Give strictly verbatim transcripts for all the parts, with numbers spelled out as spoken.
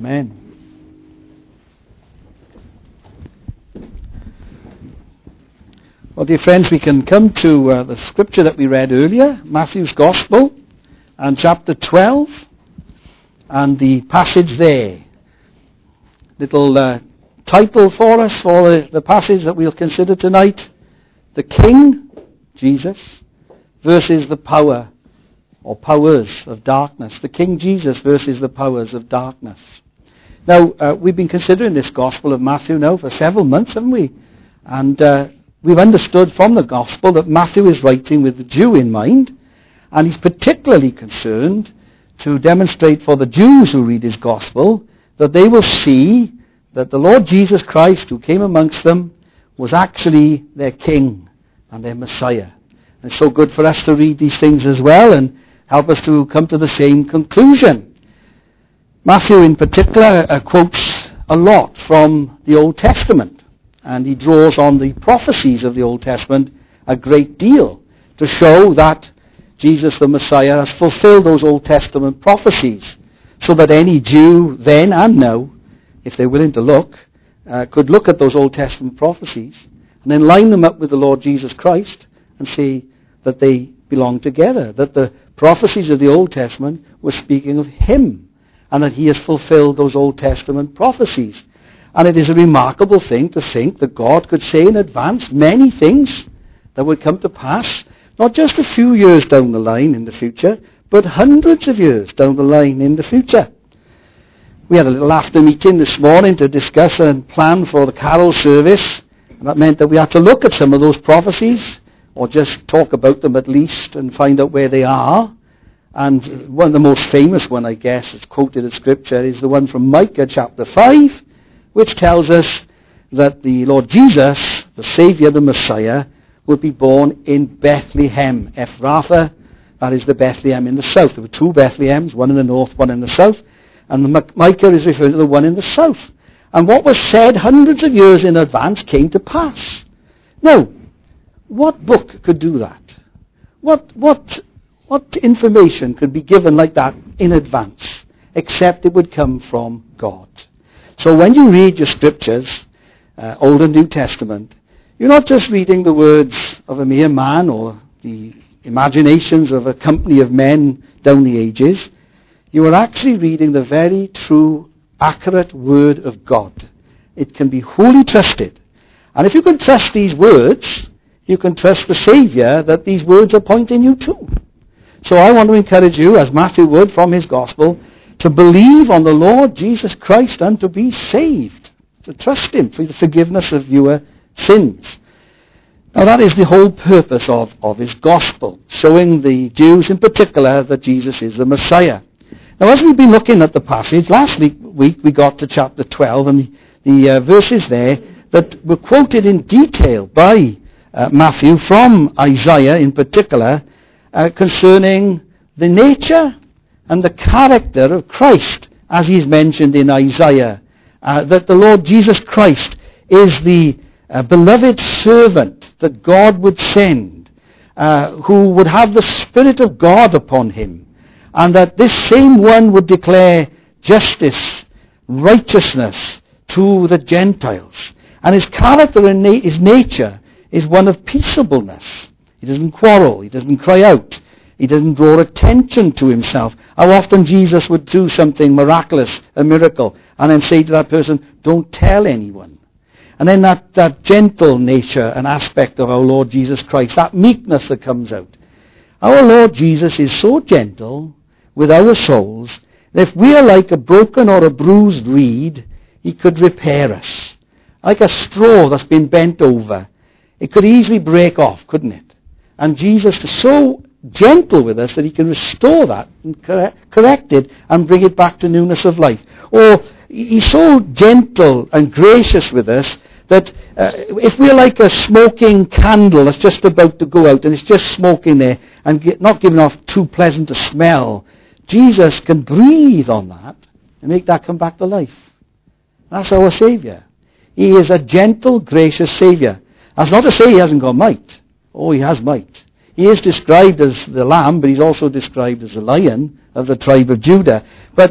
Amen. Well, dear friends, we can come to uh, the scripture that we read earlier, Matthew's Gospel, and chapter twelve, and the passage there. Little uh, title for us for the, the passage that we'll consider tonight: the King, Jesus, versus the power or powers of darkness. The King Jesus versus the powers of darkness. Now, uh, we've been considering this Gospel of Matthew now for several months, haven't we? And uh, we've understood from the Gospel that Matthew is writing with the Jew in mind, and he's particularly concerned to demonstrate for the Jews who read his Gospel that they will see that the Lord Jesus Christ, who came amongst them, was actually their King and their Messiah. And it's so good for us to read these things as well and help us to come to the same conclusion. Matthew in particular uh, quotes a lot from the Old Testament, and he draws on the prophecies of the Old Testament a great deal to show that Jesus the Messiah has fulfilled those Old Testament prophecies, so that any Jew then and now, if they're willing to look, uh, could look at those Old Testament prophecies and then line them up with the Lord Jesus Christ and see that they belong together, that the prophecies of the Old Testament were speaking of him, and that he has fulfilled those Old Testament prophecies. And it is a remarkable thing to think that God could say in advance many things that would come to pass, not just a few years down the line in the future, but hundreds of years down the line in the future. We had a little after meeting this morning to discuss and plan for the carol service, and that meant that we had to look at some of those prophecies, or just talk about them at least and find out where they are. And one of the most famous one, I guess, that's quoted in Scripture is the one from Micah chapter five, which tells us that the Lord Jesus, the Saviour, the Messiah, will be born in Bethlehem, Ephrathah. That is the Bethlehem in the south. There were two Bethlehems, one in the north, one in the south. And the Micah is referring to the one in the south. And what was said hundreds of years in advance came to pass. Now, what book could do that? What, what, what information could be given like that in advance, except it would come from God? So when you read your scriptures, uh, Old and New Testament, you're not just reading the words of a mere man or the imaginations of a company of men down the ages. You are actually reading the very true, accurate Word of God. It can be wholly trusted. And if you can trust these words, you can trust the Saviour that these words are pointing you to. So I want to encourage you, as Matthew would from his Gospel, to believe on the Lord Jesus Christ and to be saved, to trust him for the forgiveness of your sins. Now that is the whole purpose of, of his Gospel, showing the Jews in particular that Jesus is the Messiah. Now as we've been looking at the passage, last week we got to chapter twelve, and the, the uh, verses there that were quoted in detail by uh, Matthew from Isaiah in particular, uh, concerning the nature and the character of Christ, as he is mentioned in Isaiah, uh, that the Lord Jesus Christ is the uh, beloved servant that God would send, uh, who would have the Spirit of God upon him, and that this same one would declare justice, righteousness to the Gentiles. And his character and na- his nature is one of peaceableness. He doesn't quarrel, he doesn't cry out, he doesn't draw attention to himself. How often Jesus would do something miraculous, a miracle, and then say to that person, don't tell anyone. And then that, that gentle nature and aspect of our Lord Jesus Christ, that meekness that comes out. Our Lord Jesus is so gentle with our souls that if we are like a broken or a bruised reed, he could repair us. Like a straw that's been bent over, it could easily break off, couldn't it? And Jesus is so gentle with us that he can restore that and correct it and bring it back to newness of life. Or he's so gentle and gracious with us that uh, if we're like a smoking candle that's just about to go out and it's just smoking there and get, not giving off too pleasant a smell, Jesus can breathe on that and make that come back to life. That's our Saviour. He is a gentle, gracious Saviour. That's not to say he hasn't got might. Oh, he has might. He is described as the lamb, but he's also described as the lion of the tribe of Judah. But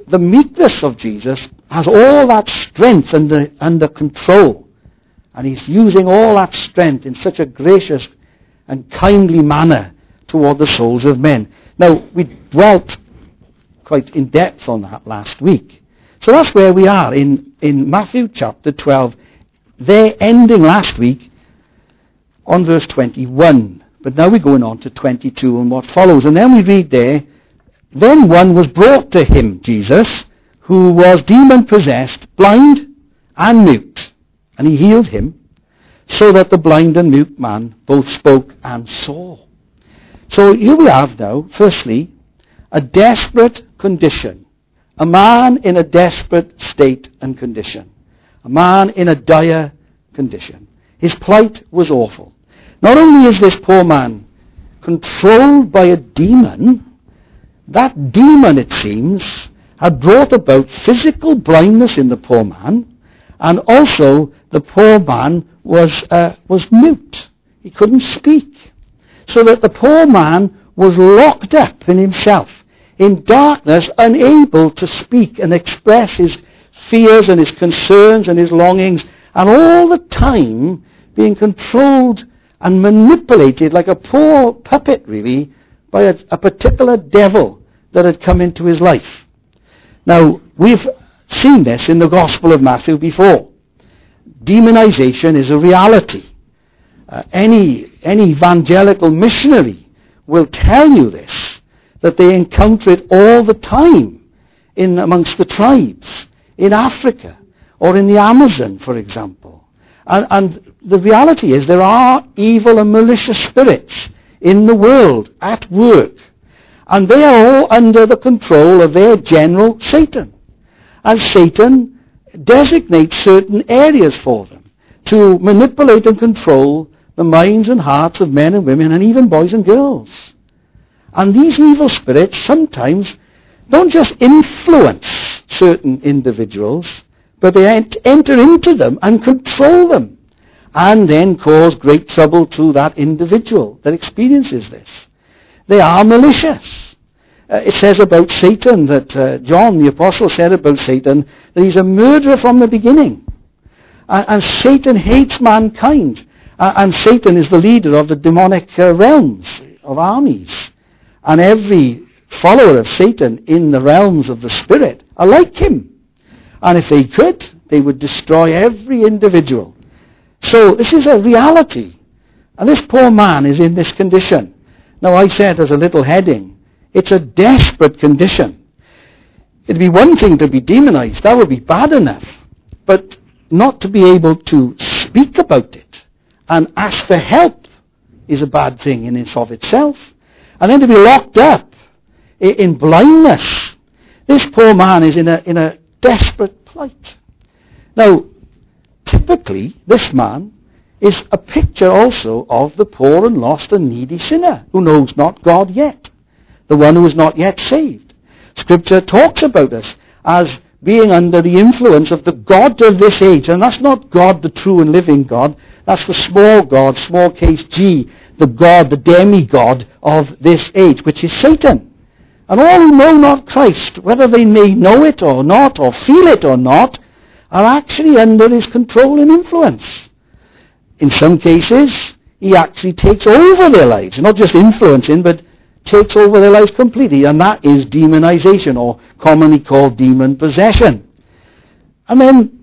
the meekness of Jesus has all that strength under, under control. And he's using all that strength in such a gracious and kindly manner toward the souls of men. Now, we dwelt quite in depth on that last week. So that's where we are in, in Matthew chapter twelve. They're ending last week on verse twenty-one. But now we're going on to twenty-two and what follows. And then we read there, then one was brought to him, Jesus, who was demon-possessed, blind and mute. And he healed him, so that the blind and mute man both spoke and saw. So here we have now, firstly, a desperate condition. A man in a desperate state and condition. A man in a dire condition. His plight was awful. Not only is this poor man controlled by a demon, that demon, it seems, had brought about physical blindness in the poor man, and also the poor man was uh, was mute. He couldn't speak. So that the poor man was locked up in himself, in darkness, unable to speak and express his fears and his concerns and his longings, and all the time being controlled and manipulated like a poor puppet, really, by a, a particular devil that had come into his life. Now, we've seen this in the Gospel of Matthew before. Demonization is a reality. Uh, any, any evangelical missionary will tell you this, that they encounter it all the time in amongst the tribes, in Africa, or in the Amazon, for example. And, and the reality is there are evil and malicious spirits in the world at work. And they are all under the control of their general, Satan. And Satan designates certain areas for them to manipulate and control the minds and hearts of men and women and even boys and girls. And these evil spirits sometimes don't just influence certain individuals, but they ent- enter into them and control them, and then cause great trouble to that individual that experiences this. They are malicious. Uh, it says about Satan that uh, John the Apostle said about Satan that he's a murderer from the beginning. Uh, and Satan hates mankind. Uh, and Satan is the leader of the demonic uh, realms of armies. And every follower of Satan in the realms of the spirit are like him. And if they could, they would destroy every individual. So this is a reality. And this poor man is in this condition. Now I said as a little heading, it's a desperate condition. It'd be one thing to be demonized. That would be bad enough. But not to be able to speak about it and ask for help is a bad thing in and of itself. And then to be locked up in blindness. This poor man is in a, in a desperate plight. Now, typically, this man is a picture also of the poor and lost and needy sinner who knows not God yet, the one who is not yet saved. Scripture talks about us as being under the influence of the God of this age, and that's not God, the true and living God. That's the small God, small case G, the God, the demigod of this age, which is Satan. And all who know not Christ, whether they may know it or not, or feel it or not, are actually under his control and influence. In some cases, he actually takes over their lives, not just influencing, but takes over their lives completely, and that is demonization, or commonly called demon possession. And then,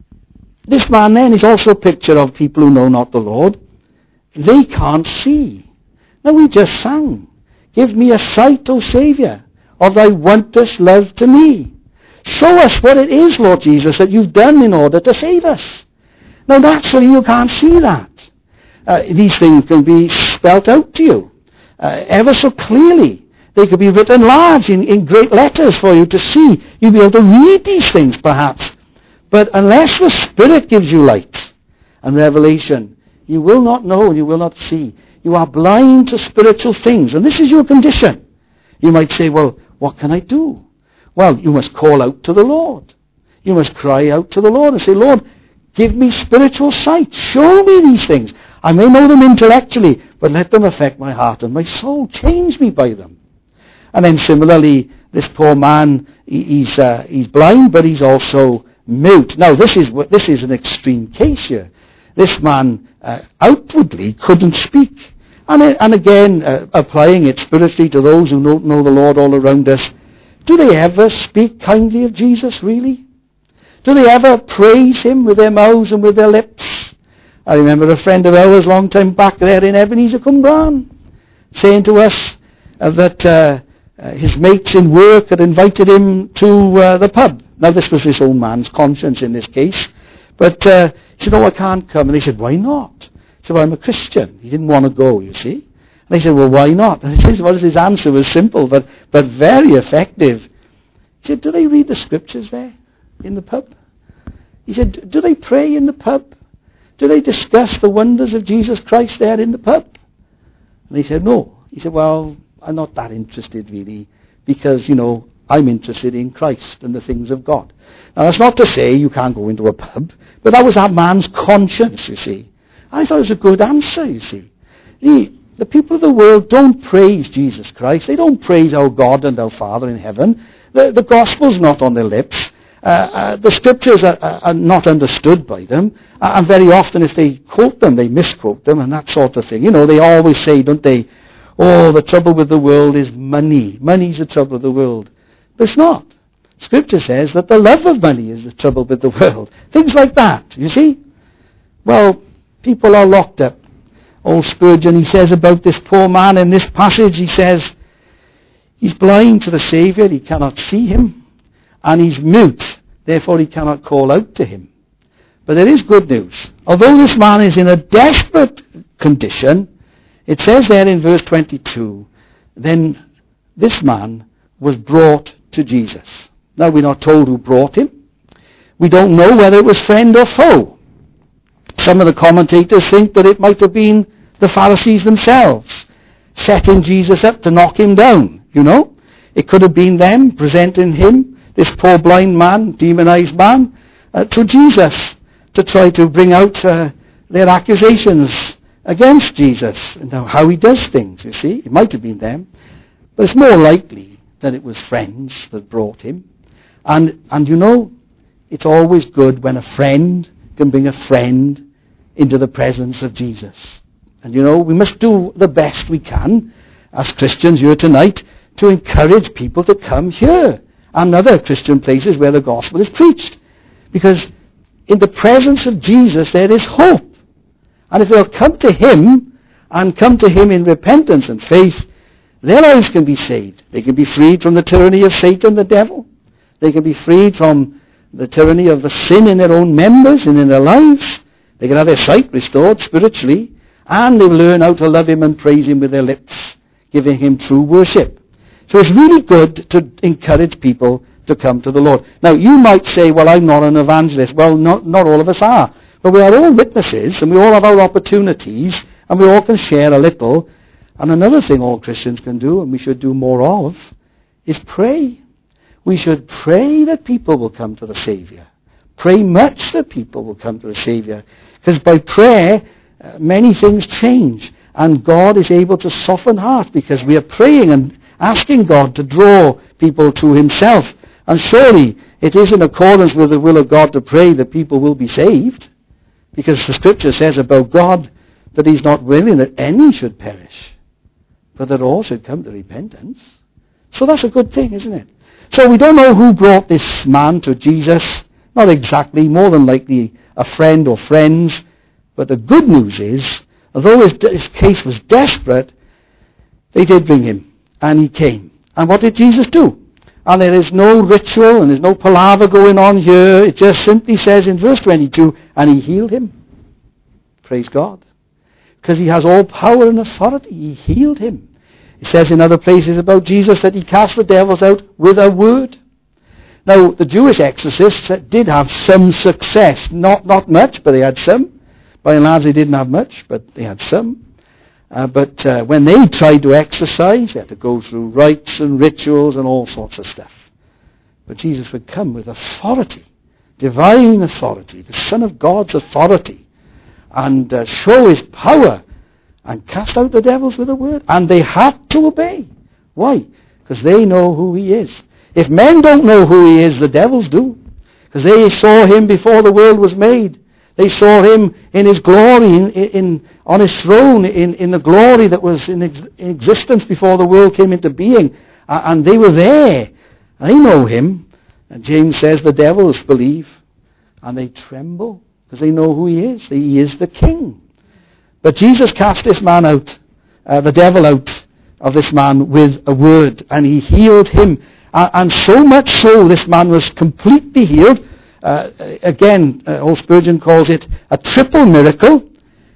this man then is also a picture of people who know not the Lord. They can't see. Now we just sang, "Give me a sight, O Saviour, of thy wondrous love to me. Show us what it is, Lord Jesus, that you've done in order to save us." Now naturally you can't see that. Uh, these things can be spelt out to you uh, ever so clearly. They could be written large in, in great letters for you to see. You'll be able to read these things perhaps. But unless the Spirit gives you light and revelation, you will not know and you will not see. You are blind to spiritual things. And this is your condition. You might say, well, what can I do? Well, you must call out to the Lord. You must cry out to the Lord and say, Lord, give me spiritual sight. Show me these things. I may know them intellectually, but let them affect my heart and my soul. Change me by them. And then similarly, this poor man, he, he's uh, he's blind, but he's also mute. Now, this is this is an extreme case here. This man uh, outwardly couldn't speak. And, and again, uh, applying it spiritually to those who don't know the Lord all around us, do they ever speak kindly of Jesus, really? Do they ever praise him with their mouths and with their lips? I remember a friend of ours a long time back there in Ebenezer, Cwmbran, saying to us uh, that uh, uh, his mates in work had invited him to uh, the pub. Now, this was this old man's conscience in this case. But uh, he said, oh, I can't come. And they said, why not? He said, well, I'm a Christian. He didn't want to go, you see. And they said, well, why not? And his, well, his answer was simple, but, but very effective. He said, do they read the scriptures there in the pub? He said, do they pray in the pub? Do they discuss the wonders of Jesus Christ there in the pub? And they said, no. He said, well, I'm not that interested really, because, you know, I'm interested in Christ and the things of God. Now, that's not to say you can't go into a pub, but that was that man's conscience, you see. I thought it was a good answer, you see. The, the people of the world don't praise Jesus Christ. They don't praise our God and our Father in heaven. The, the gospel's not on their lips. Uh, uh, the scriptures are, are, are not understood by them. Uh, and very often if they quote them, they misquote them and that sort of thing. You know, they always say, don't they, oh, the trouble with the world is money. Money's the trouble of the world. But it's not. Scripture says that the love of money is the trouble with the world. Things like that, you see. Well, people are locked up. Old Spurgeon, he says about this poor man in this passage, he says, he's blind to the Saviour, he cannot see him, and he's mute, therefore he cannot call out to him. But there is good news. Although this man is in a desperate condition, it says there in verse twenty-two, then this man was brought to Jesus. Now, we're not told who brought him. We don't know whether it was friend or foe. Some of the commentators think that it might have been the Pharisees themselves setting Jesus up to knock him down, you know. It could have been them presenting him, this poor blind man, demonized man, uh, to Jesus to try to bring out uh, their accusations against Jesus and how he does things, you see. It might have been them. But it's more likely that it was friends that brought him. And, and you know, it's always good when a friend can bring a friend into the presence of Jesus. And you know, we must do the best we can as Christians here tonight to encourage people to come here and other Christian places where the gospel is preached. Because in the presence of Jesus there is hope. And if they'll come to him and come to him in repentance and faith, their lives can be saved. They can be freed from the tyranny of Satan, the devil. They can be freed from the tyranny of the sin in their own members and in their lives. They can have their sight restored spiritually, and they learn how to love him and praise him with their lips, giving him true worship. So it's really good to encourage people to come to the Lord. Now, you might say, well, I'm not an evangelist. Well, not, not all of us are. But we are all witnesses, and we all have our opportunities, and we all can share a little. And another thing all Christians can do, and we should do more of, is pray. We should pray that people will come to the Saviour. Pray much that people will come to the Saviour. Because by prayer, uh, many things change. And God is able to soften hearts because we are praying and asking God to draw people to himself. And surely it is in accordance with the will of God to pray that people will be saved. Because the Scripture says about God that he's not willing that any should perish, but that all should come to repentance. So that's a good thing, isn't it? So we don't know who brought this man to Jesus. Not exactly, more than likely a friend or friends. But the good news is, although his, his case was desperate, they did bring him. And he came. And what did Jesus do? And there is no ritual and there's no palaver going on here. It just simply says in verse twenty-two, and he healed him. Praise God. Because he has all power and authority. He healed him. It says in other places about Jesus that he cast the devils out with a word. Now, the Jewish exorcists did have some success. Not not much, but they had some. By and large, they didn't have much, but they had some. Uh, but uh, when they tried to exorcise, they had to go through rites and rituals and all sorts of stuff. But Jesus would come with authority, divine authority, the Son of God's authority, and uh, show his power and cast out the devils with a word. And they had to obey. Why? because they know who he is. If men don't know who he is, the devils do, because they saw him before the world was made. They saw him in his glory, in, in, on his throne, in, in the glory that was in, ex- in existence before the world came into being. Uh, and they were there. They know him. And James says the devils believe, and they tremble, because they know who he is. He is the king. But Jesus cast this man out, uh, the devil out of this man with a word, and he healed him. Uh, and so much so, this man was completely healed. Uh, again, uh, old Spurgeon calls it a triple miracle.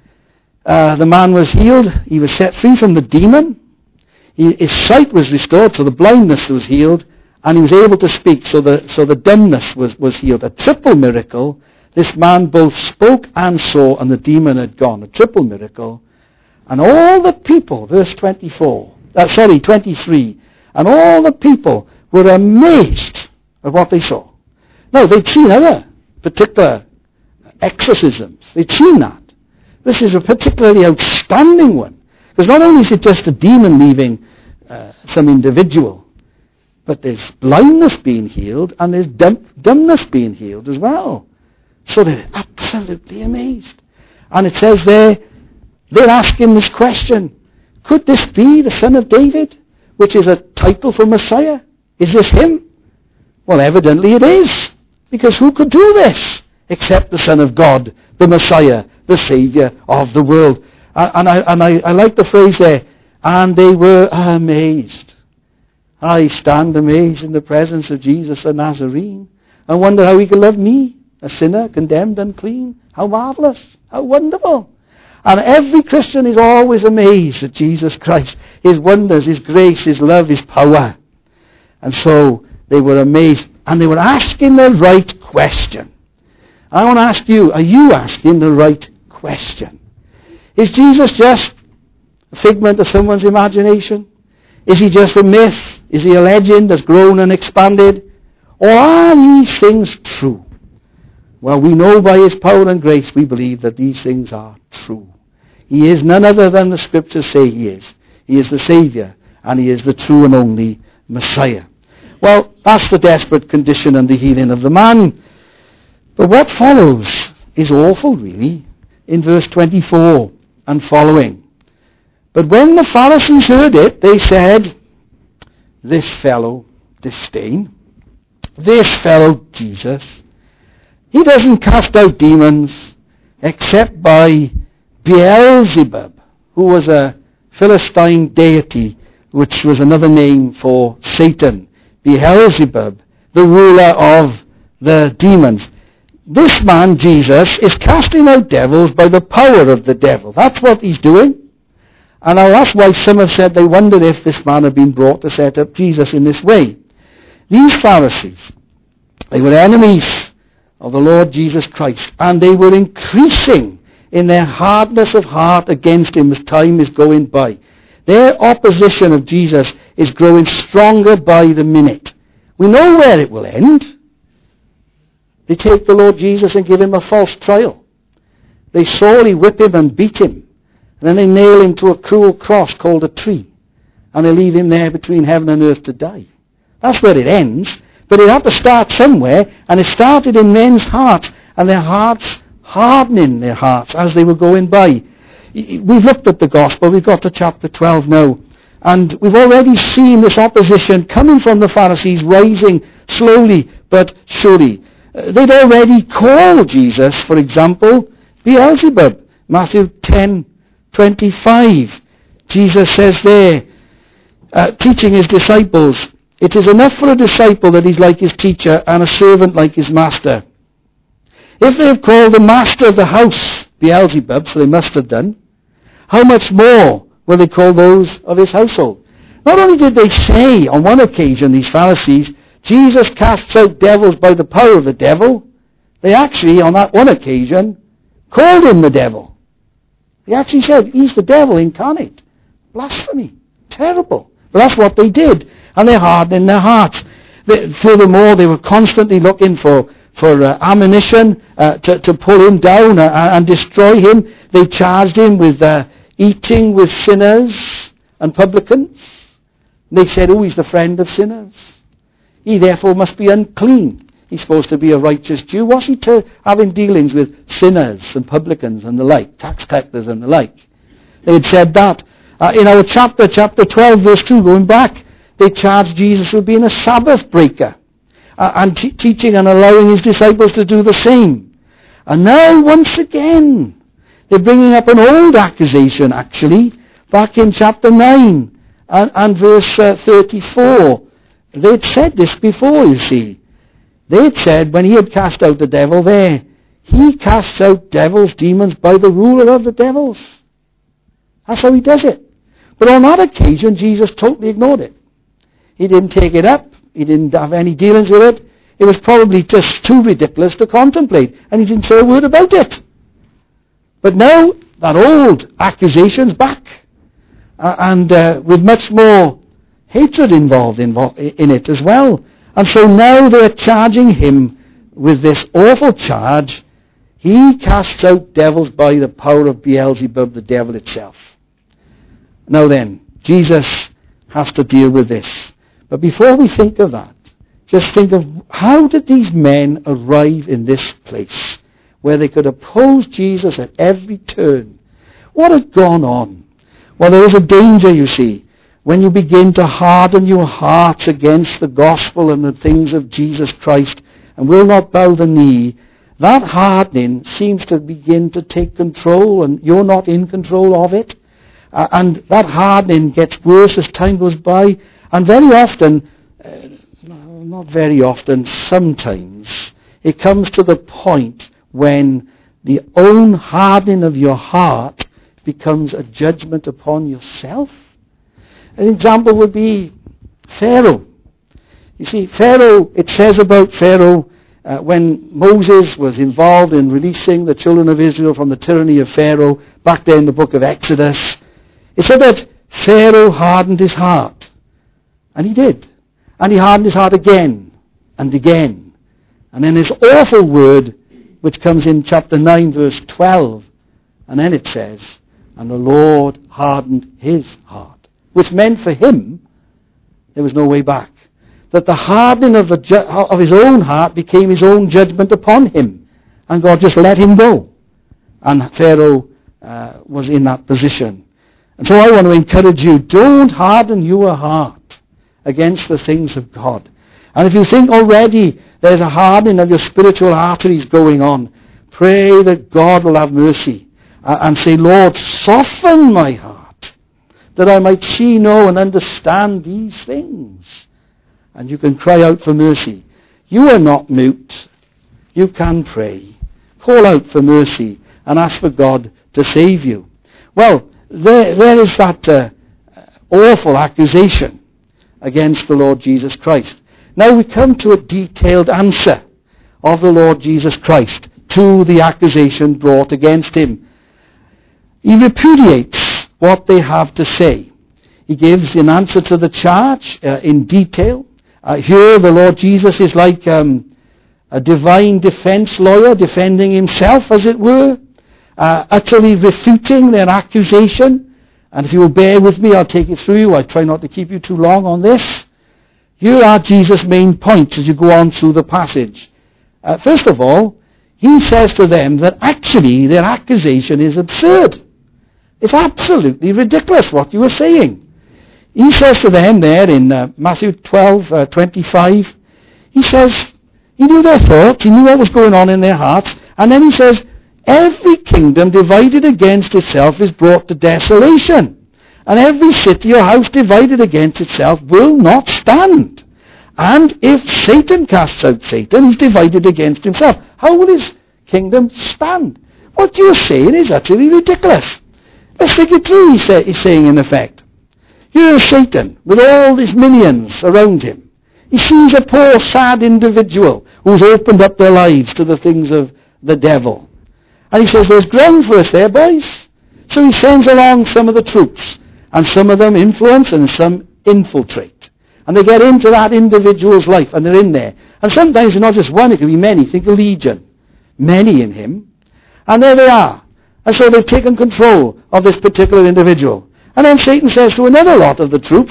Uh, the man was healed. He was set free from the demon. He, his sight was restored, so the blindness was healed, and he was able to speak, so the so the dumbness was, was healed. A triple miracle. This man both spoke and saw, and the demon had gone. A triple miracle. And all the people, verse twenty-four, uh, sorry, twenty-three, and all the people were amazed at what they saw. No, they'd seen other particular exorcisms. They'd seen that. This is a particularly outstanding one. Because not only is it just a demon leaving uh, some individual, but there's blindness being healed and there's dumb- dumbness being healed as well. So they're absolutely amazed. And it says there, they're asking this question, could this be the Son of David, which is a title for Messiah? Is this him? Well, evidently it is. Because who could do this except the Son of God, the Messiah, the Savior of the world? And I, and I, I like the phrase there, and they were amazed. I stand amazed in the presence of Jesus the Nazarene. I wonder how he could love me, a sinner, condemned, unclean. How marvelous, how wonderful. And every Christian is always amazed at Jesus Christ, his wonders, his grace, his love, his power. And so they were amazed. And they were asking the right question. I want to ask you, are you asking the right question? Is Jesus just a figment of someone's imagination? Is he just a myth? Is he a legend that's grown and expanded? Or are these things true? Well, we know by his power and grace we believe that these things are true. He is none other than the Scriptures say he is. He is the Saviour, and he is the true and only Messiah. Well, that's the desperate condition and the healing of the man. But what follows is awful, really, in verse twenty-four and following. But when the Pharisees heard it, they said, this fellow, disdain, this fellow Jesus, he doesn't cast out demons except by Beelzebub, who was a Philistine deity, which was another name for Satan. Beelzebub, the ruler of the demons. This man, Jesus, is casting out devils by the power of the devil. That's what he's doing. And that's why some have said they wondered if this man had been brought to set up Jesus in this way. These Pharisees, they were enemies of the Lord Jesus Christ, and they were increasing in their hardness of heart against him as time is going by. Their opposition of Jesus is growing stronger by the minute. We know where it will end. They take the Lord Jesus and give him a false trial. They sorely whip him and beat him. And then they nail him to a cruel cross called a tree. And they leave him there between heaven and earth to die. That's where it ends. But it had to start somewhere. And it started in men's hearts. And their hearts hardening their hearts as they were going by. We've looked at the gospel. We've got to chapter twelve now. And we've already seen this opposition coming from the Pharisees, rising slowly but surely. Uh, they'd already called Jesus, for example, Beelzebub. Matthew ten twenty-five. Jesus says there, uh, teaching his disciples, it is enough for a disciple that he's like his teacher and a servant like his master. If they have called the master of the house Beelzebub, so they must have done, how much more will they call those of his household? Not only did they say on one occasion, these Pharisees, Jesus casts out devils by the power of the devil, they actually, on that one occasion, called him the devil. They actually said, he's the devil incarnate. Blasphemy. Terrible. But that's what they did. And they hardened in their hearts. They, furthermore, they were constantly looking for, for uh, ammunition uh, to, to pull him down uh, and destroy him. They charged him with uh, eating with sinners and publicans. And they said, oh, he's the friend of sinners. He therefore must be unclean. He's supposed to be a righteous Jew. What's he to having dealings with sinners and publicans and the like, tax collectors and the like? They had said that. Uh, in our chapter, chapter twelve, verse two, going back, they charged Jesus with being a Sabbath breaker uh, and t- teaching and allowing his disciples to do the same. And now, once again, they're bringing up an old accusation, actually, back in chapter nine and, and verse uh, thirty-four. They'd said this before, you see. They'd said, when he had cast out the devil there, he casts out devils, demons, by the ruler of the devils. That's how he does it. But on that occasion, Jesus totally ignored it. He didn't take it up. He didn't have any dealings with it. It was probably just too ridiculous to contemplate. And he didn't say a word about it. But now, that old accusation's back. Uh, and uh, with much more hatred involved in, in it as well. And so now they're charging him with this awful charge. He casts out devils by the power of Beelzebub, the devil itself. Now then, Jesus has to deal with this. But before we think of that, just think of how did these men arrive in this place where they could oppose Jesus at every turn? What had gone on? Well, there is a danger, you see, when you begin to harden your hearts against the gospel and the things of Jesus Christ and will not bow the knee. That hardening seems to begin to take control, and you're not in control of it. Uh, and that hardening gets worse as time goes by. And very often, uh, not very often, sometimes, it comes to the point when the own hardening of your heart becomes a judgment upon yourself. An example would be Pharaoh. You see, Pharaoh, it says about Pharaoh, uh, when Moses was involved in releasing the children of Israel from the tyranny of Pharaoh, back there in the book of Exodus, it said that Pharaoh hardened his heart. And he did. And he hardened his heart again and again. And then this awful word, which comes in chapter nine, verse twelve, and then it says, and the Lord hardened his heart. Which meant for him, there was no way back. That the hardening of, the ju- of his own heart became his own judgment upon him. And God just let him go. And Pharaoh uh, was in that position. And so I want to encourage you, don't harden your heart against the things of God. And if you think already there's a hardening of your spiritual arteries going on, pray that God will have mercy. Uh, and say, Lord, soften my heart, that I might see, know, and understand these things. And you can cry out for mercy. You are not mute. You can pray. Call out for mercy and ask for God to save you. Well, there, there is that uh, awful accusation against the Lord Jesus Christ. Now we come to a detailed answer of the Lord Jesus Christ to the accusation brought against him. He repudiates what they have to say. He gives an answer to the charge uh, in detail. Uh, here the Lord Jesus is like um, a divine defense lawyer defending himself, as it were, uh, utterly refuting their accusation. And if you will bear with me, I'll take it through you. I try not to keep you too long on this. Here are Jesus' main points as you go on through the passage. Uh, first of all, he says to them that actually their accusation is absurd. It's absolutely ridiculous what you are saying. He says to them there in uh, Matthew twelve, uh, twenty-five, he says, he knew their thoughts, he knew what was going on in their hearts, and then he says, every kingdom divided against itself is brought to desolation, and every city or house divided against itself will not stand. And if Satan casts out Satan, he's divided against himself. How will his kingdom stand? What you're saying is utterly ridiculous. Let's take it through, he's, say, he's saying in effect. Here's Satan with all his minions around him. He sees a poor, sad individual who's opened up their lives to the things of the devil. And he says, there's ground for us there, boys. So he sends along some of the troops, and some of them influence and some infiltrate. And they get into that individual's life, and they're in there. And sometimes it's not just one, it can be many. Think of Legion. Many in him. And there they are. And so they've taken control of this particular individual. And then Satan says to another lot of the troops,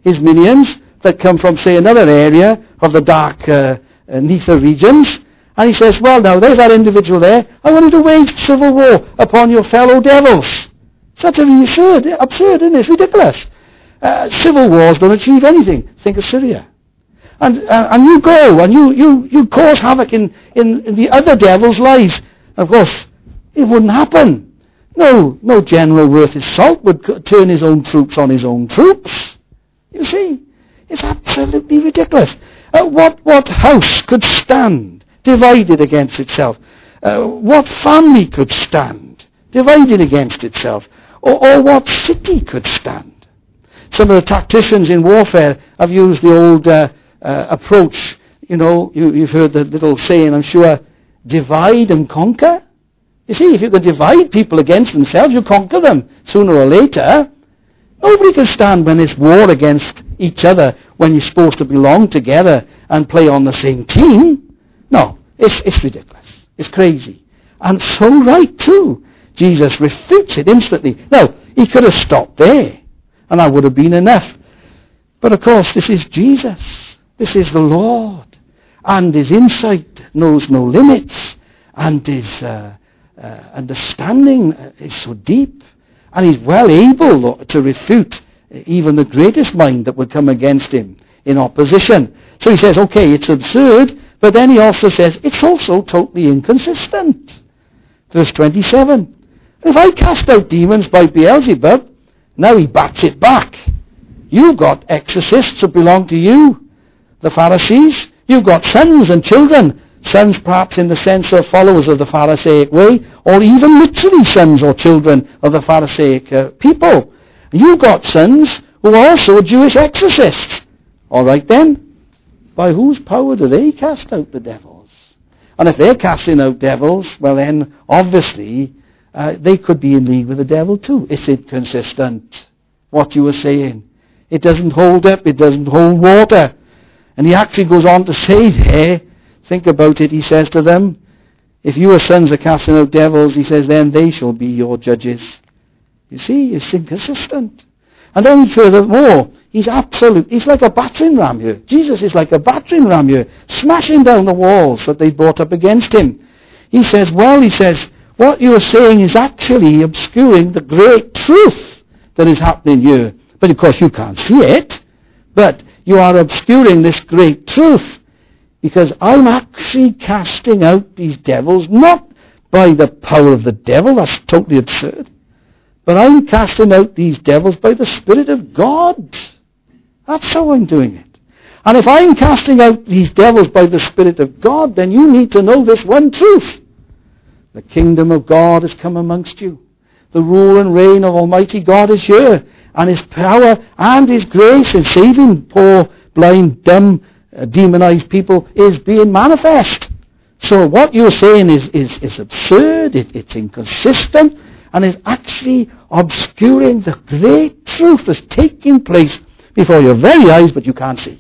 his minions that come from, say, another area of the dark uh, uh, nether regions. And he says, well, now, there's that individual there. I want you to wage civil war upon your fellow devils. Such an absurd, absurd, isn't it? It's ridiculous. Uh, civil wars don't achieve anything. Think of Syria. And uh, and you go, and you, you, you cause havoc in, in, in the other devils' lives. And of course, it wouldn't happen. No, no general worth his salt would co- turn his own troops on his own troops. You see, it's absolutely ridiculous. Uh, what, what house could stand divided against itself? Uh, what family could stand divided against itself? Or, or what city could stand? Some of the tacticians in warfare have used the old uh, uh, approach. You know, you, you've heard the little saying, I'm sure, divide and conquer. You see, if you can divide people against themselves, you conquer them sooner or later. Nobody can stand when it's war against each other when you're supposed to belong together and play on the same team. No, it's, it's ridiculous. It's crazy. And so right too. Jesus refutes it instantly. Now, he could have stopped there, and that would have been enough. But of course, this is Jesus. This is the Lord. And his insight knows no limits. And his uh, uh, understanding is so deep. And he's well able to refute even the greatest mind that would come against him in opposition. So he says, okay, it's absurd, but then he also says, it's also totally inconsistent. Verse twenty-seven. If I cast out demons by Beelzebub, now he bats it back. You've got exorcists who belong to you, the Pharisees. You've got sons and children. Sons perhaps in the sense of followers of the Pharisaic way, or even literally sons or children of the Pharisaic uh, people. You've got sons who are also Jewish exorcists. All right then, by whose power do they cast out the devils? And if they're casting out devils, well then, obviously, uh, they could be in league with the devil too. It's inconsistent, what you were saying. It doesn't hold up, it doesn't hold water. And he actually goes on to say there, think about it, he says to them, if you are sons of casting out devils, he says, then they shall be your judges. You see, it's inconsistent. And then furthermore, he's absolute, he's like a battering ram here. Jesus is like a battering ram here, smashing down the walls that they brought up against him. He says, well, he says, what you are saying is actually obscuring the great truth that is happening here. But of course you can't see it, but you are obscuring this great truth. Because I'm actually casting out these devils, not by the power of the devil, that's totally absurd, but I'm casting out these devils by the Spirit of God. That's how I'm doing it. And if I'm casting out these devils by the Spirit of God, then you need to know this one truth. The kingdom of God has come amongst you. The rule and reign of Almighty God is here. And his power and his grace in saving poor, blind, dumb, uh, demonized people is being manifest. So what you're saying is, is, is absurd, it, it's inconsistent, and is actually obscuring the great truth that's taking place before your very eyes, but you can't see.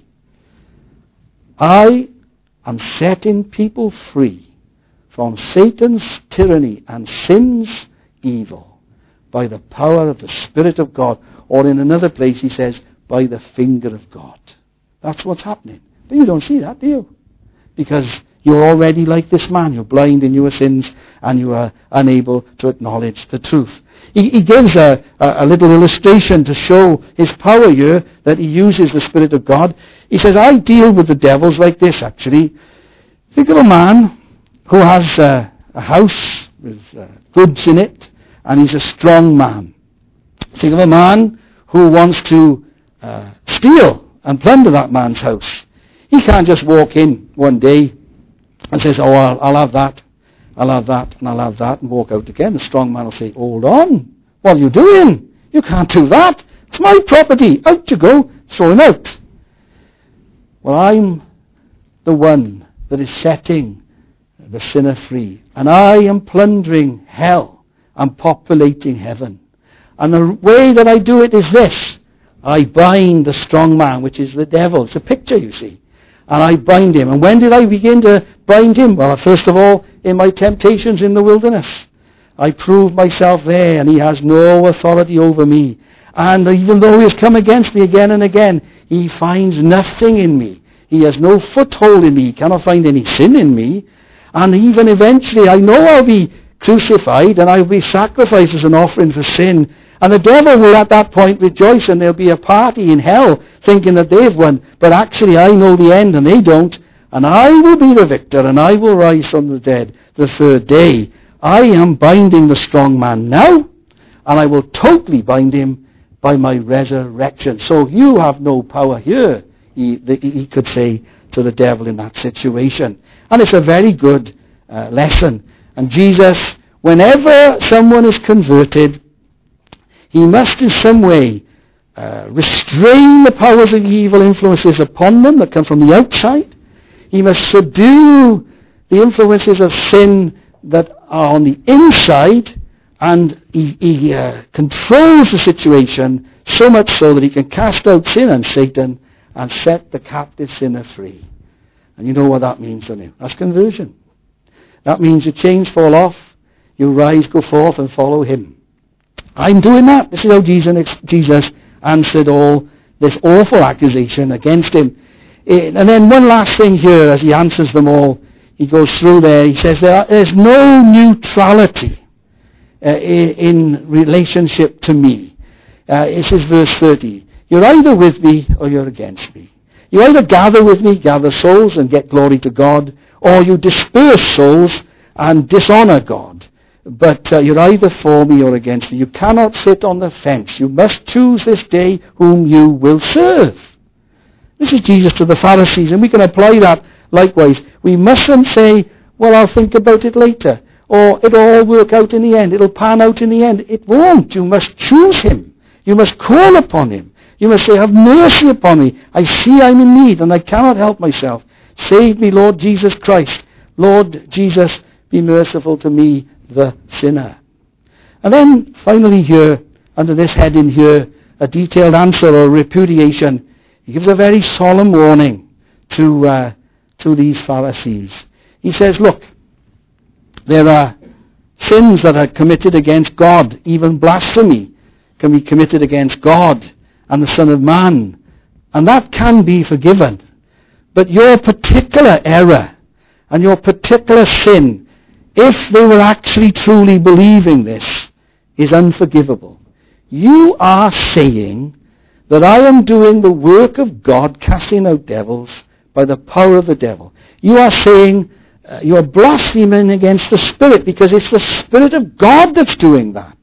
I am setting people free from Satan's tyranny and sin's evil by the power of the Spirit of God. Or in another place he says, by the finger of God. That's what's happening. But you don't see that, do you? Because you're already like this man. You're blind in your sins and you are unable to acknowledge the truth. He, he gives a, a, a little illustration to show his power here, that he uses the Spirit of God. He says, I deal with the devils like this, actually. Think of a man who has uh, a house with uh, goods in it, and he's a strong man. Think of a man who wants to uh, steal and plunder that man's house. He can't just walk in one day and says, oh, I'll, I'll have that, I'll have that, and I'll have that, and walk out again. The strong man will say, hold on, what are you doing? You can't do that. It's my property. Out you go. Throw him out. Well, I'm the one that is setting the sinner free. And I am plundering hell and populating heaven. And the way that I do it is this. I bind the strong man, which is the devil. It's a picture, you see. And I bind him. And when did I begin to bind him? Well, first of all, in my temptations in the wilderness. I proved myself there, and he has no authority over me. And even though he has come against me again and again, He finds nothing in me. He has no foothold in me. He cannot find any sin in me. And even eventually, I know I'll be crucified and I'll be sacrificed as an offering for sin. And the devil will at that point rejoice, and there'll be a party in hell thinking that they've won. But actually I know the end and they don't. And I will be the victor, and I will rise from the dead the third day. I am binding the strong man now, and I will totally bind him by my resurrection. So you have no power here, he, the, he could say to the devil in that situation. And it's a very good uh, lesson. And Jesus, whenever someone is converted, he must in some way uh, restrain the powers of evil influences upon them that come from the outside. He must subdue the influences of sin that are on the inside, and he, he uh, controls the situation so much so that he can cast out sin and Satan and set the captive sinner free. And you know what that means, don't you? That's conversion. That means your chains fall off, you rise, go forth and follow him. I'm doing that. This is how Jesus, Jesus answered all this awful accusation against him. And then one last thing here as he answers them all. He goes through there. He says there are, there's no neutrality uh, in relationship to me. Uh, it says verse thirty. You're either with me or you're against me. You either gather with me, gather souls and get glory to God, or you disperse souls and dishonor God. But uh, you're either for me or against me. You cannot sit on the fence. You must choose this day whom you will serve. This is Jesus to the Pharisees, and we can apply that likewise. We mustn't say, well, I'll think about it later, or it'll all work out in the end, it'll pan out in the end. It won't. You must choose him. You must call upon him. You must say, have mercy upon me. I see I'm in need, and I cannot help myself. Save me, Lord Jesus Christ. Lord Jesus, be merciful to me, the sinner. And then, finally here, under this heading here, a detailed answer or repudiation. He gives a very solemn warning to uh, to these Pharisees. He says, look, there are sins that are committed against God. Even blasphemy can be committed against God and the Son of Man. And that can be forgiven. But your particular error and your particular sin, if they were actually truly believing this, is unforgivable. You are saying that I am doing the work of God, casting out devils, by the power of the devil. You are saying, uh, you are blaspheming against the Spirit, because it's the Spirit of God that's doing that.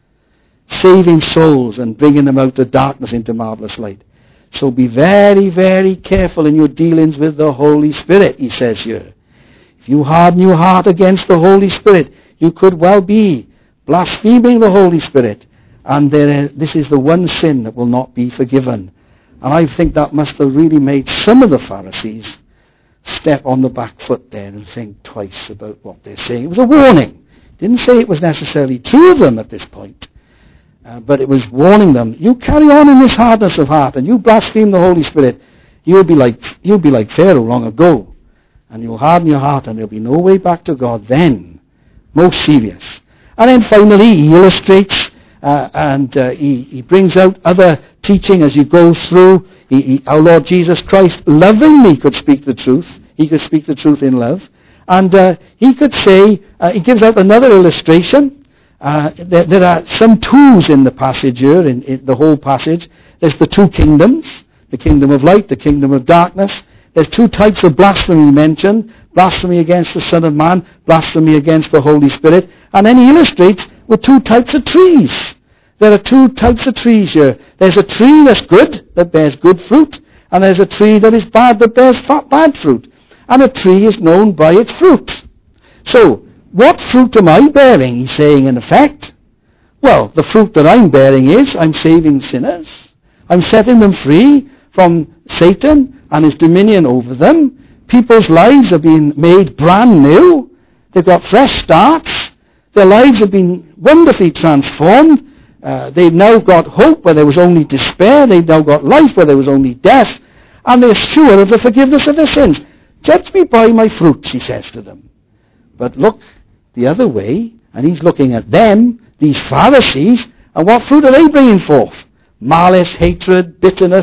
Saving souls and bringing them out of darkness into marvelous light. So be very, very careful in your dealings with the Holy Spirit, he says here. If you harden your heart against the Holy Spirit, you could well be blaspheming the Holy Spirit. And there is, this is the one sin that will not be forgiven. And I think that must have really made some of the Pharisees step on the back foot there and think twice about what they're saying. It was a warning. It didn't say it was necessarily true of them at this point. Uh, but it was warning them, you carry on in this hardness of heart and you blaspheme the Holy Spirit, you'll be like, you'll be like Pharaoh long ago. And you'll harden your heart and there'll be no way back to God then. Most serious. And then finally he illustrates Uh, and uh, he, he brings out other teaching as you go through. He, he, our Lord Jesus Christ lovingly could speak the truth. He could speak the truth in love. And uh, he could say, uh, he gives out another illustration. Uh, there, there are some twos in the passage here, in, in the whole passage. There's the two kingdoms, the kingdom of light, the kingdom of darkness. There's two types of blasphemy mentioned. Blasphemy against the Son of Man, blasphemy against the Holy Spirit. And then he illustrates with two types of trees. There are two types of trees here. There's a tree that's good, that bears good fruit, and there's a tree that is bad, that bears bad fruit. And a tree is known by its fruit. So, what fruit am I bearing, he's saying in effect? Well, the fruit that I'm bearing is, I'm saving sinners. I'm setting them free from Satan and his dominion over them. People's lives are being made brand new. They've got fresh starts. Their lives have been wonderfully transformed. Uh, they've now got hope where there was only despair. They've now got life where there was only death. And they're sure of the forgiveness of their sins. Judge me by my fruits, he says to them. But look the other way, and he's looking at them, these Pharisees, and what fruit are they bringing forth? Malice, hatred, bitterness,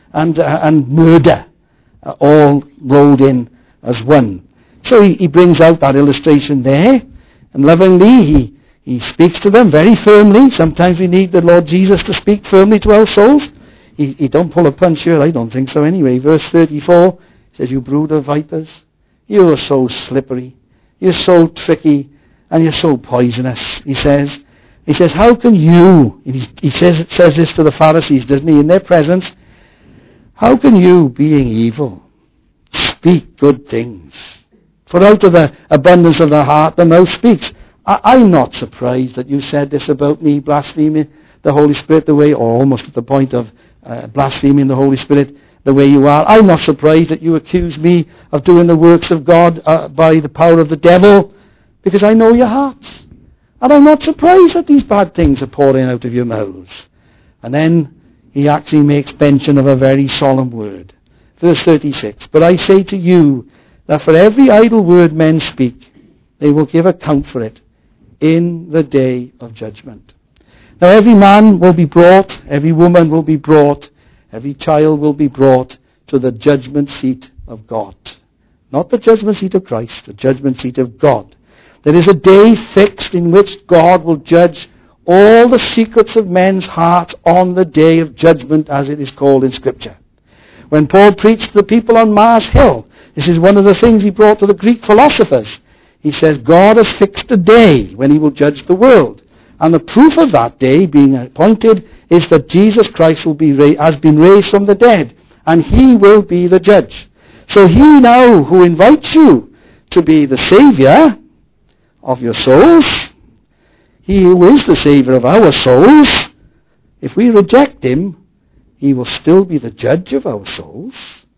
and, uh, and murder, uh, all rolled in as one. So he, he brings out that illustration there, and lovingly he, he speaks to them very firmly. Sometimes we need the Lord Jesus to speak firmly to our souls. He, he don't pull a punch here, I don't think so anyway. Verse thirty-four says, you brood of vipers, you are so slippery, you're so tricky, and you're so poisonous, he says. He says, how can you, and he, he says, says this to the Pharisees, doesn't he, in their presence, how can you, being evil, speak good things? For out of the abundance of the heart, the mouth speaks. I, I'm not surprised that you said this about me, blaspheming the Holy Spirit the way, or almost at the point of uh, blaspheming the Holy Spirit the way you are. I'm not surprised that you accuse me of doing the works of God uh, by the power of the devil, because I know your hearts. And I'm not surprised that these bad things are pouring out of your mouths. And then he actually makes mention of a very solemn word. Verse thirty-six, but I say to you that for every idle word men speak, they will give account for it in the day of judgment. Now every man will be brought, every woman will be brought, every child will be brought to the judgment seat of God. Not the judgment seat of Christ, the judgment seat of God. There is a day fixed in which God will judge all the secrets of men's hearts on the day of judgment, as it is called in Scripture. When Paul preached to the people on Mars Hill, this is one of the things he brought to the Greek philosophers. He says, God has fixed a day when he will judge the world. And the proof of that day being appointed is that Jesus Christ will be ra- has been raised from the dead, and he will be the judge. So he now who invites you to be the Saviour of your souls, he who is the Saviour of our souls, if we reject him, he will still be the judge of our souls.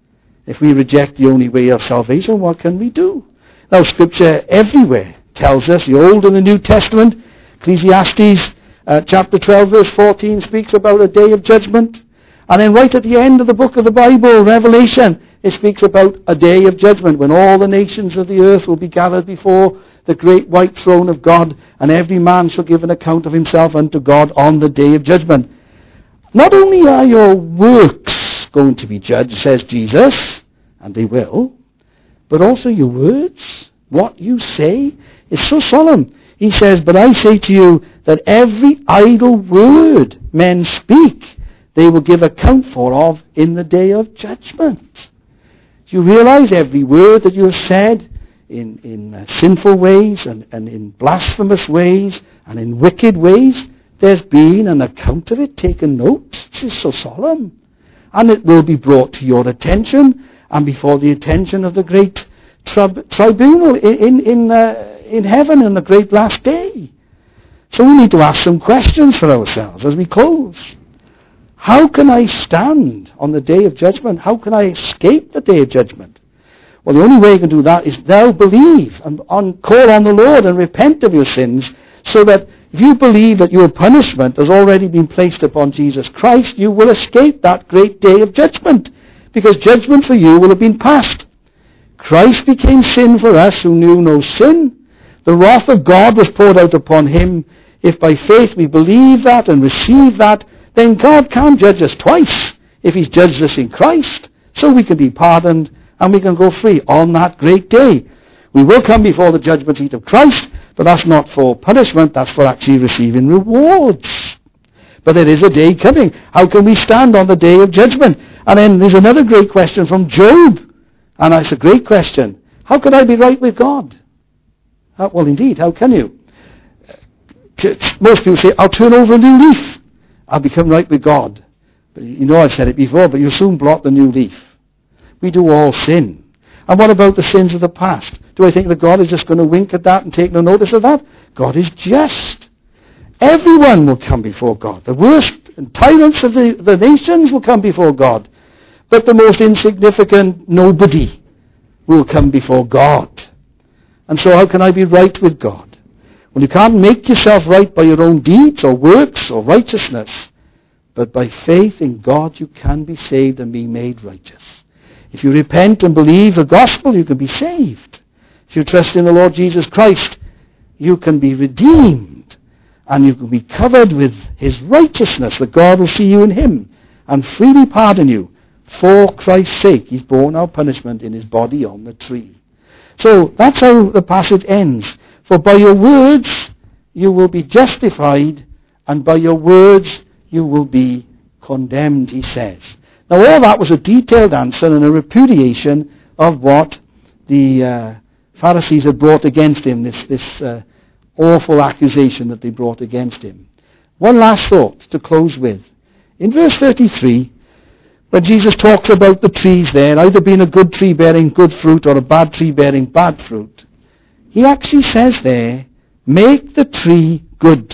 If we reject the only way of salvation, what can we do? Now, Scripture everywhere tells us, the Old and the New Testament, Ecclesiastes uh, chapter twelve, verse fourteen, speaks about a day of judgment. And then right at the end of the book of the Bible, Revelation, it speaks about a day of judgment when all the nations of the earth will be gathered before the great white throne of God, and every man shall give an account of himself unto God on the day of judgment. Not only are your works going to be judged, says Jesus, and they will, but also your words, what you say, is so solemn. He says, but I say to you that every idle word men speak, they will give account for of in the day of judgment. Do you realize every word that you have said in, in uh, sinful ways and, and in blasphemous ways and in wicked ways, there's been an account of it, taken note. This is so solemn. And it will be brought to your attention and before the attention of the great trib- tribunal in, in, in, uh, in heaven in the great last day. So we need to ask some questions for ourselves as we close. How can I stand on the day of judgment? How can I escape the day of judgment? Well, the only way you can do that is now believe and on, call on the Lord and repent of your sins, so that if you believe that your punishment has already been placed upon Jesus Christ, you will escape that great day of judgment, because judgment for you will have been passed. Christ became sin for us who knew no sin. The wrath of God was poured out upon him. If by faith we believe that and receive that, then God can't judge us twice if he's judged us in Christ. So we can be pardoned and we can go free on that great day. We will come before the judgment seat of Christ, but that's not for punishment, that's for actually receiving rewards. But there is a day coming. How can we stand on the day of judgment? And then there's another great question from Job. And it's a great question. How can I be right with God? How, well, indeed, how can you? Most people say, I'll turn over a new leaf. I'll become right with God. But you know I've said it before, but you'll soon blot the new leaf. We do all sin. And what about the sins of the past? Do I think that God is just going to wink at that and take no notice of that? God is just. Everyone will come before God. The worst tyrants of the, the nations will come before God. But the most insignificant nobody will come before God. And so how can I be right with God? Well, you can't make yourself right by your own deeds or works or righteousness. But by faith in God you can be saved and be made righteous. If you repent and believe the gospel, you can be saved. If you trust in the Lord Jesus Christ, you can be redeemed. And you can be covered with his righteousness, that God will see you in him and freely pardon you For Christ's sake, he's borne our punishment in his body on the tree. So that's how the passage ends. For by your words you will be justified, and by your words you will be condemned, he says. Now all that was a detailed answer and a repudiation of what the uh, Pharisees had brought against him, this, this uh, awful accusation that they brought against him. One last thought to close with. In verse thirty-three, when Jesus talks about the trees there, either being a good tree bearing good fruit or a bad tree bearing bad fruit, he actually says there, make the tree good.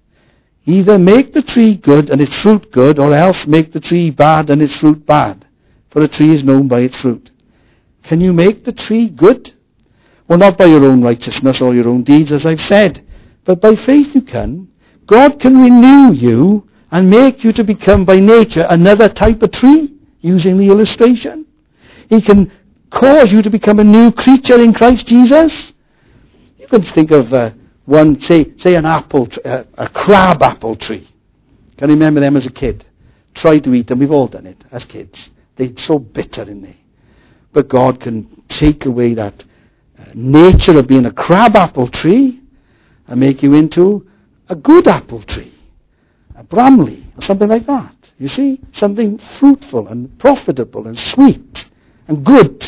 Either make the tree good and its fruit good, or else make the tree bad and its fruit bad. For a tree is known by its fruit. Can you make the tree good? Well, not by your own righteousness or your own deeds, as I've said, but by faith you can. God can renew you and make you to become by nature another type of tree, using the illustration. He can cause you to become a new creature in Christ Jesus. You can think of uh, one, say, say an apple, uh, a crab apple tree. Can you remember them as a kid? Try to eat them. We've all done it as kids. They're so bitter in there. But God can take away that uh, nature of being a crab apple tree and make you into a good apple tree, a Bramley, or something like that. You see? Something fruitful and profitable and sweet and good.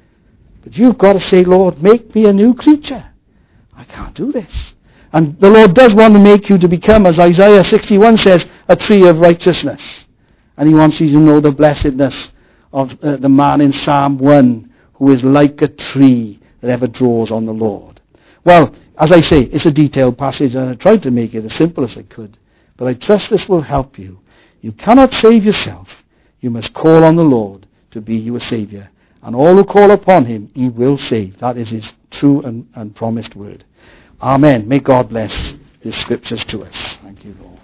But you've got to say, Lord, make me a new creature. I can't do this. And the Lord does want to make you to become, as Isaiah sixty-one says, a tree of righteousness. And he wants you to know the blessedness of uh, the man in Psalm one who is like a tree that ever draws on the Lord. Well, as I say, it's a detailed passage, and I tried to make it as simple as I could. But I trust this will help you. You cannot save yourself. You must call on the Lord to be your Saviour. And all who call upon him, he will save. That is his true and, and promised word. Amen. May God bless his scriptures to us. Thank you, Lord.